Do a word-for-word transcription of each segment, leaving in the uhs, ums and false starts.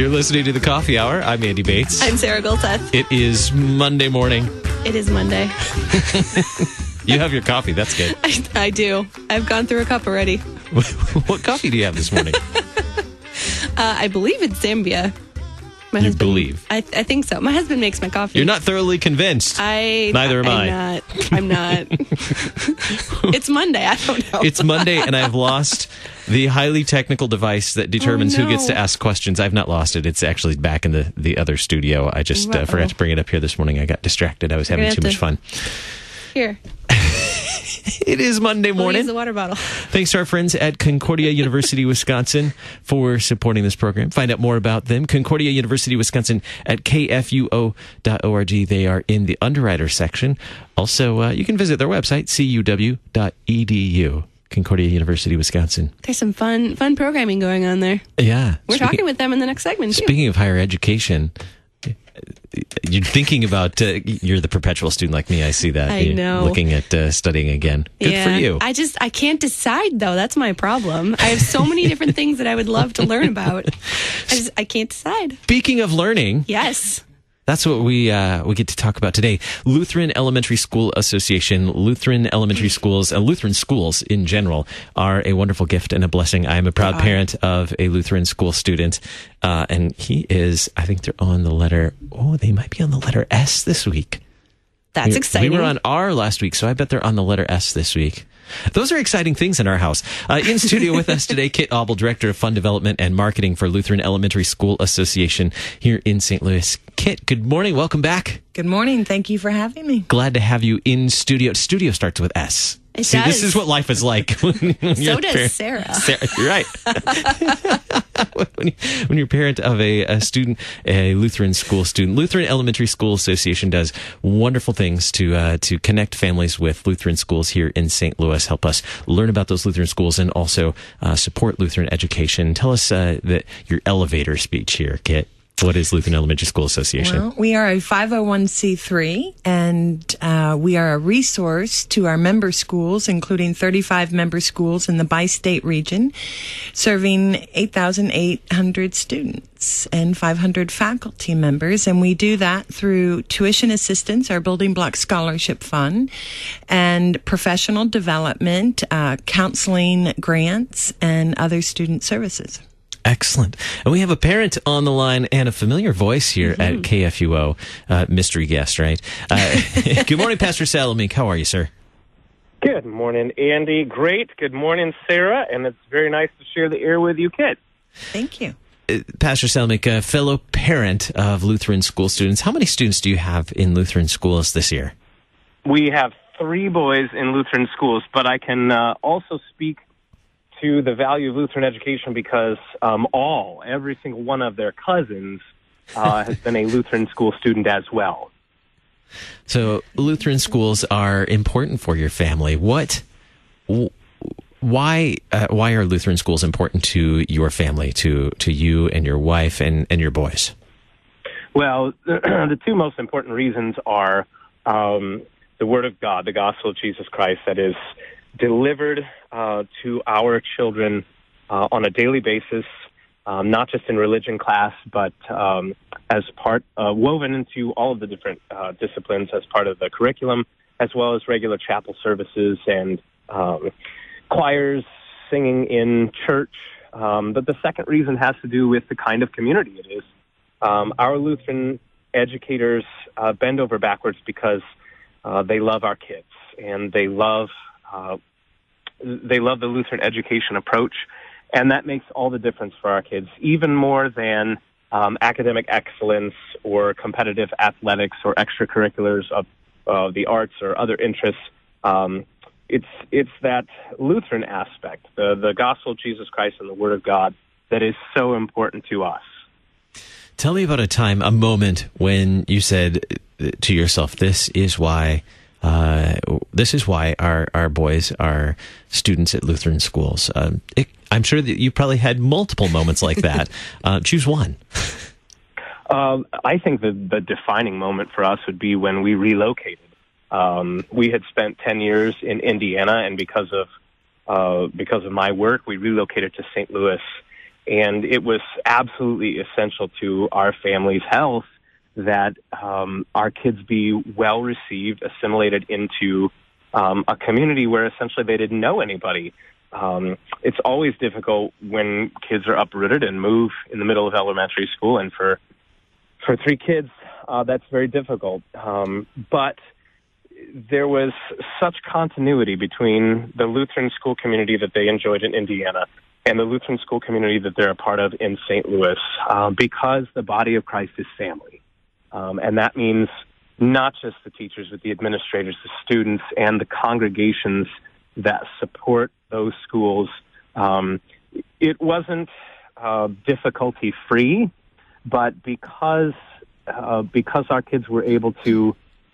You're listening to the Coffee Hour. I'm Andy Bates. I'm Sarah Golseth. It is Monday morning. It is Monday. You have your coffee. That's good. I, I do. I've gone through a cup already. What coffee do you have this morning? Uh, I believe it's Zambia. My You husband, believe? I, I think so. My husband makes my coffee. You're not thoroughly convinced. I. Neither am I'm I. Not, I'm not. It's Monday. I don't know. It's Monday, and I've lost the highly technical device that determines Oh, no. who gets to ask questions. I've not lost it. It's actually back in the, the other studio. I just uh, Uh-oh. forgot to bring it up here this morning. I got distracted. I was You're having gonna too have much to- fun. Here. It is Monday We'll morning. use the water bottle. Thanks to our friends at Concordia University, Wisconsin for supporting this program. Find out more about them. Concordia University, Wisconsin at K F U O dot org. They are in the underwriter section. Also, uh, you can visit their website, C U W dot E D U. Concordia University, Wisconsin. There's some fun fun programming going on there. Yeah. We're Speaking- talking with them in the next segment, too. Speaking of higher education, you're thinking about, uh, you're the perpetual student like me. I see that. I You're know. Looking at uh, studying again. Good yeah. for you. I just, I can't decide, though. That's my problem. I have so many different things that I would love to learn about. I just, I can't decide. Speaking of learning, Yes. that's what we uh, we get to talk about today. Lutheran Elementary School Association, Lutheran elementary schools, and Lutheran schools in general are a wonderful gift and a blessing. I am a proud parent of a Lutheran school student, uh, and he is, I think they're on the letter, oh, they might be on the letter S this week. That's we, exciting. We were on R last week, so I bet they're on the letter S this week. Those are exciting things in our house. Uh, in studio with us today, Kit Auble, Director of Fund Development and Marketing for Lutheran Elementary School Association here in Saint Louis. Kit, good morning. Welcome back. Good morning. Thank you for having me. Glad to have you in studio. Studio starts with S. It See, does. this is what life is like. when So you're a does parent- Sarah. Sarah, you're right. when, you, when you're a parent of a, a student, a Lutheran school student, Lutheran Elementary School Association does wonderful things to uh, to connect families with Lutheran schools here in Saint Louis. Help us learn about those Lutheran schools and also uh, support Lutheran education. Tell us uh, that your elevator speech here, Kit. What is Lutheran Elementary School Association? Well, we are a five oh one c three, and uh, we are a resource to our member schools, including thirty-five member schools in the bi-state region, serving eight thousand eight hundred students and five hundred faculty members. And we do that through tuition assistance, our Building Block Scholarship Fund, and professional development, uh, counseling grants, and other student services. Excellent. And we have a parent on the line and a familiar voice here Mm-hmm. at K F U O, uh, mystery guest, right? Uh, good morning, Pastor Salamink. How are you, sir? Good morning, Andy. Great. Good morning, Sarah. And it's very nice to share the air with you, Kit. Thank you. Uh, Pastor Salamink, a fellow parent of Lutheran school students. How many students do you have in Lutheran schools this year? We have three boys in Lutheran schools, but I can uh, also speak to the value of Lutheran education because um, all, every single one of their cousins uh, has been a Lutheran school student as well. So Lutheran schools are important for your family. What, wh- why, uh, why are Lutheran schools important to your family, to, to you and your wife and, and your boys? Well, the two most important reasons are um, the Word of God, the gospel of Jesus Christ, that is delivered uh, to our children uh, on a daily basis, um, not just in religion class, but um, as part, uh, woven into all of the different uh, disciplines as part of the curriculum, as well as regular chapel services and um, choirs, singing in church. Um, but the second reason has to do with the kind of community it is. Um, our Lutheran educators uh, bend over backwards because uh, they love our kids and they love Uh, they love the Lutheran education approach, and that makes all the difference for our kids, even more than um, academic excellence or competitive athletics or extracurriculars of uh, the arts or other interests. Um, it's it's that Lutheran aspect, the, the gospel of Jesus Christ and the Word of God, that is so important to us. Tell me about a time, a moment when you said to yourself, this is why uh, this is why our, our boys are students at Lutheran schools. Um, it, I'm sure that you probably had multiple moments like that. uh, choose one. Um, I think the, the defining moment for us would be when we relocated. Um, we had spent ten years in Indiana, and because of uh, because of my work, we relocated to Saint Louis. and it was absolutely essential to our family's health that um, our kids be well received, assimilated into um, a community where essentially they didn't know anybody. Um, it's always difficult when kids are uprooted and move in the middle of elementary school, and for for three kids, uh, that's very difficult. Um, but there was such continuity between the Lutheran school community that they enjoyed in Indiana and the Lutheran school community that they're a part of in Saint Louis, uh, because the body of Christ is family. Um, and that means not just the teachers, but the administrators, the students, and the congregations that support those schools. Um, it wasn't uh, difficulty-free, but because uh, because our kids were able to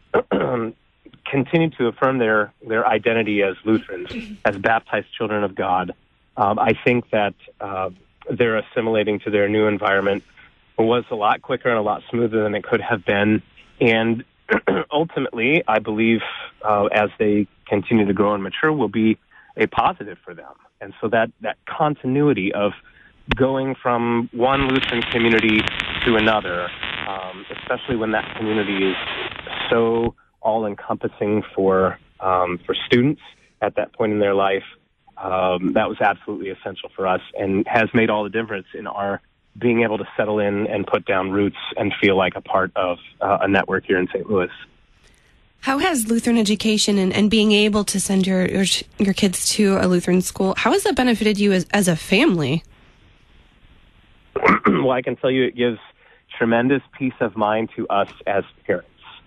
continue to affirm their, their identity as Lutherans, as baptized children of God, um, I think that uh, their assimilating to their new environment was a lot quicker and a lot smoother than it could have been. And ultimately, I believe uh, as they continue to grow and mature, will be a positive for them. And so that, that continuity of going from one Lutheran community to another, um, especially when that community is so all-encompassing for um, for students at that point in their life, um, that was absolutely essential for us and has made all the difference in our being able to settle in and put down roots and feel like a part of uh, a network here in Saint Louis. How has Lutheran education and, and being able to send your, your your kids to a Lutheran school, how has that benefited you as, as a family? Well, I can tell you it gives tremendous peace of mind to us as parents.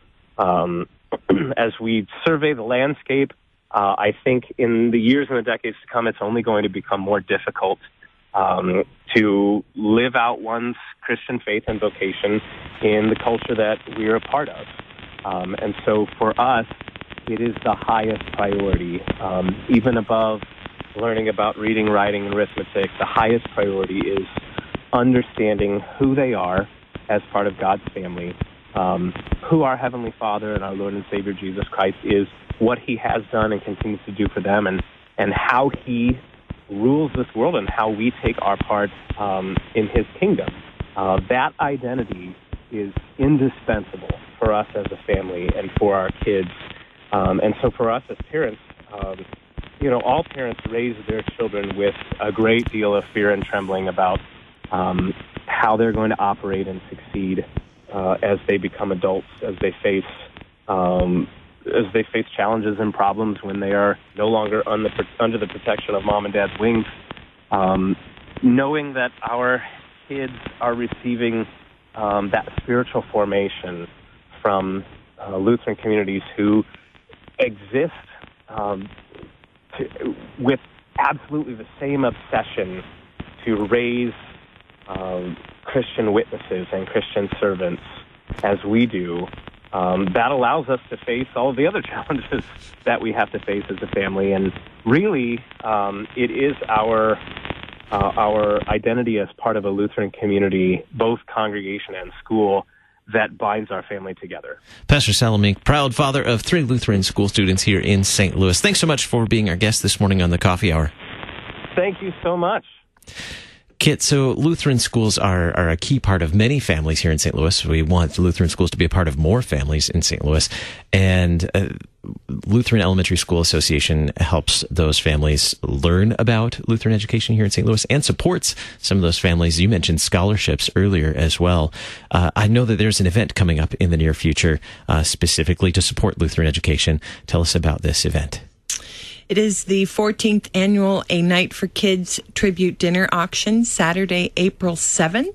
Um, as we survey the landscape, uh, I think in the years and the decades to come, it's only going to become more difficult um, to live out one's Christian faith and vocation in the culture that we're a part of. Um, and so for us, it is the highest priority, um, even above learning about reading, writing, and arithmetic. The highest priority is understanding who they are as part of God's family, um, who our Heavenly Father and our Lord and Savior Jesus Christ is, what He has done and continues to do for them, and, and how He rules this world and how we take our part um, in His kingdom. Uh, that identity is indispensable for us as a family and for our kids. Um, and so for us as parents, um, you know, all parents raise their children with a great deal of fear and trembling about um, how they're going to operate and succeed uh, as they become adults, as they face um, as they face challenges and problems when they are no longer on the, under the protection of mom and dad's wings. Um, knowing that our kids are receiving um, that spiritual formation from uh, Lutheran communities who exist um, to, with absolutely the same obsession to raise um, Christian witnesses and Christian servants as we do, um, that allows us to face all of the other challenges that we have to face as a family. And really, um, it is our uh, our identity as part of a Lutheran community, both congregation and school, that binds our family together. Pastor Salamink, proud father of three Lutheran school students here in Saint Louis. Thanks so much for being our guest this morning on the Coffee Hour. Thank you so much. Kit, so Lutheran schools are, are a key part of many families here in Saint Louis. We want Lutheran schools to be a part of more families in Saint Louis. And uh, Lutheran Elementary School Association helps those families learn about Lutheran education here in Saint Louis and supports some of those families. You mentioned scholarships earlier as well. Uh, I know that there's an event coming up in the near future uh, specifically to support Lutheran education. Tell us about this event. It is the fourteenth annual A Night for Kids tribute dinner auction, Saturday, April seventh.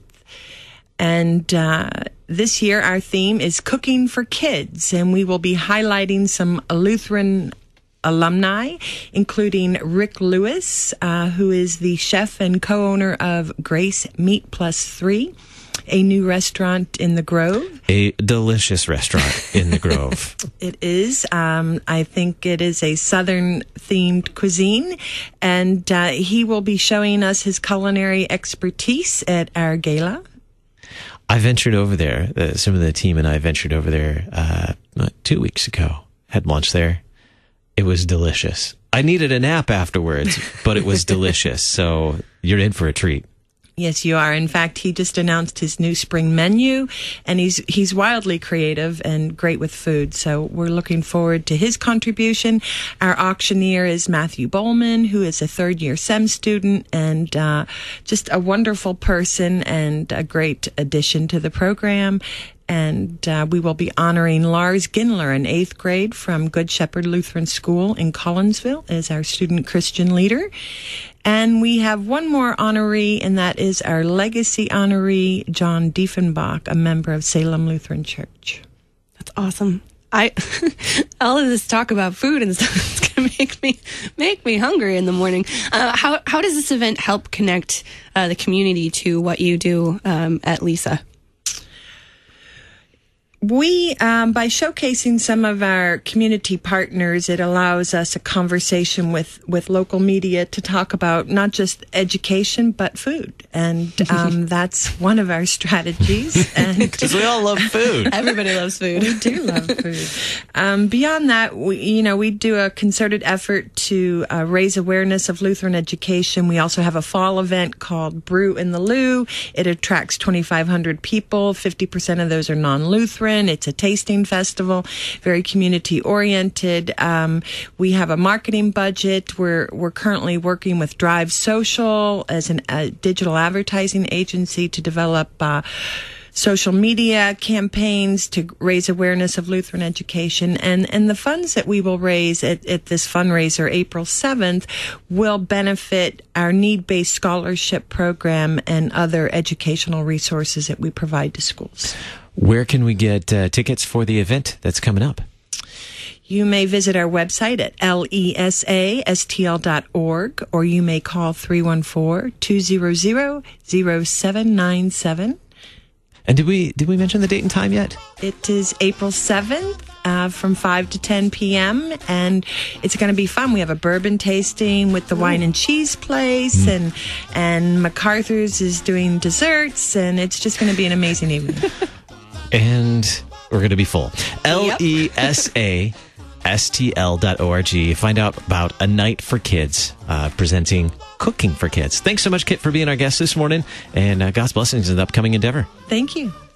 And uh, this year our theme is Cooking for Kids, and we will be highlighting some Lutheran alumni, including Rick Lewis, uh, who is the chef and co-owner of Grace Meat Plus Three, a new restaurant in the Grove. A delicious restaurant in the Grove. It is. Um, I think it is a Southern-themed cuisine, and uh, he will be showing us his culinary expertise at our gala. I ventured over there. Uh, some of the team and I ventured over there uh, two weeks ago. Had lunch there. It was delicious. I needed a nap afterwards, but it was delicious. So you're in for a treat. Yes, you are. In fact, he just announced his new spring menu, and he's he's wildly creative and great with food. So we're looking forward to his contribution. Our auctioneer is Matthew Bowman, who is a third-year S E M student and uh, just a wonderful person and a great addition to the program. And uh, we will be honoring Lars Ginler, an eighth grade from Good Shepherd Lutheran School in Collinsville, as our student Christian leader. And we have one more honoree, and that is our legacy honoree, John Diefenbach, a member of Salem Lutheran Church. That's awesome. I all of this talk about food and stuff is going to make me make me hungry in the morning. Uh, how how does this event help connect uh, the community to what you do um, at Lisa? We, um, by showcasing some of our community partners, it allows us a conversation with, with local media to talk about not just education, but food. And um, that's one of our strategies. Because we all love food. Everybody loves food. We do love food. Um, beyond that, we, you know, we do a concerted effort to uh, raise awareness of Lutheran education. We also have a fall event called Brew in the Lou. It attracts twenty-five hundred people. fifty percent of those are non-Lutheran. It's a tasting festival, very community oriented. Um, we have a marketing budget. We're we're currently working with Drive Social as an, a digital advertising agency to develop uh, social media campaigns to raise awareness of Lutheran education. And, and the funds that we will raise at, at this fundraiser, April seventh, will benefit our need-based scholarship program and other educational resources that we provide to schools. Where can we get uh, tickets for the event that's coming up? You may visit our website at lesastl dot org, or you may call three one four, two zero zero, zero seven nine seven. And did we did we mention the date and time yet? It is April seventh. Uh, from five to ten p.m. and it's going to be fun. We have a bourbon tasting with the Wine and Cheese Place, mm. and and MacArthur's is doing desserts, and it's just going to be an amazing evening. And we're going to be full. L E S A S T L dot org. Find out about A Night for Kids, uh, presenting cooking for kids. Thanks so much, Kit, for being our guest this morning, and uh, God's blessings in the upcoming endeavor. Thank you.